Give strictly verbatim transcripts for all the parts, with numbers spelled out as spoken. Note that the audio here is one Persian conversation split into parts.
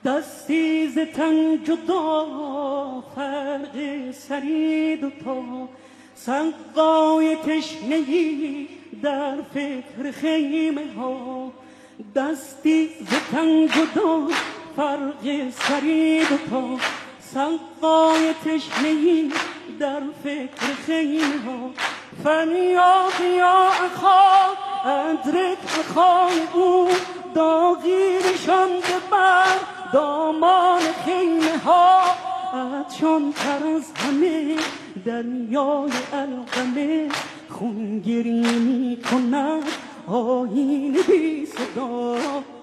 دستی ز تن جدا فرق سری دوتا سقای تشنه‌ای در فکر خیمه ها دستی ز تن جدا فرق سری دوتا سقای تشنه‌ای در فکر خیمه ها فریاد یا اخا ادرک اخای او داغی نشانده بر دامان خیمه ها عطشان تر از همه دریای القمه خونگری می کند آیین بی صدا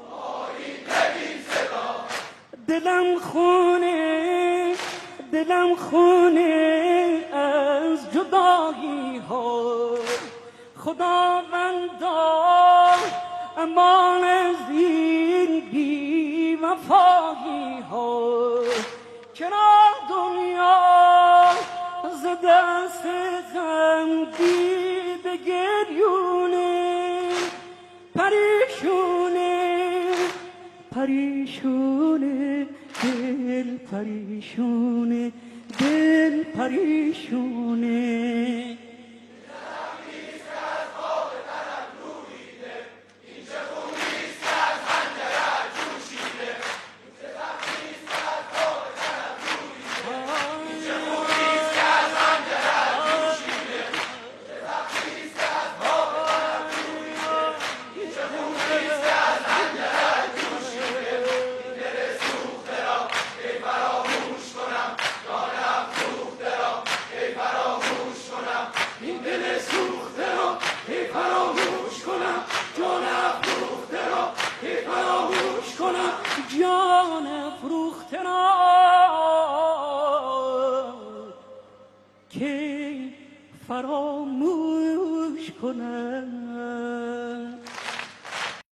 دلم خونه دلم خونه از جدایی ها خداوندا امان از این بی وفایی ها چرا دنیا ز دست غم دیده گریونه پریشونه پریشونه دل پریشونه دل پریشونه جان افروخته را که فراموش کنم